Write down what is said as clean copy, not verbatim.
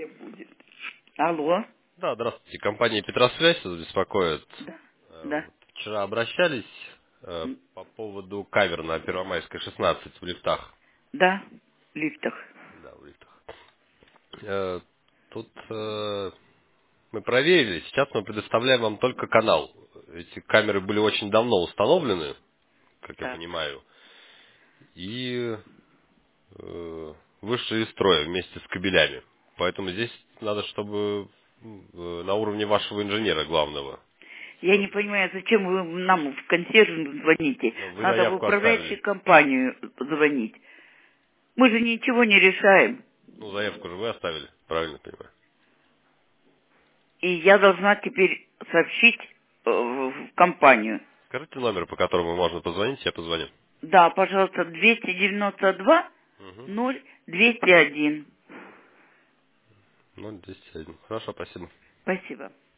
будет. Алло. Да, здравствуйте. Компания Петросвязь вас беспокоит. Да. Да. Вчера обращались М, по поводу кавер на Первомайской 16 в лифтах. Да. В лифтах. Да, в лифтах. Тут мы проверили. Сейчас мы предоставляем вам только канал. Эти камеры были очень давно установлены, как я Так. понимаю, и вышли из строя вместе с кабелями. Поэтому здесь надо, чтобы на уровне вашего инженера главного. Я не понимаю, зачем вы нам в консьерж звоните? Ну, вы Надо в заявку управляющую оставили. компанию звонить. Мы же ничего не решаем. Ну, заявку же вы оставили, правильно понимаю. И я должна теперь сообщить в компанию. Скажите номер, по которому можно позвонить, я позвоню. Да, пожалуйста, 292 Угу. 0201. 0201. Хорошо, спасибо. Спасибо.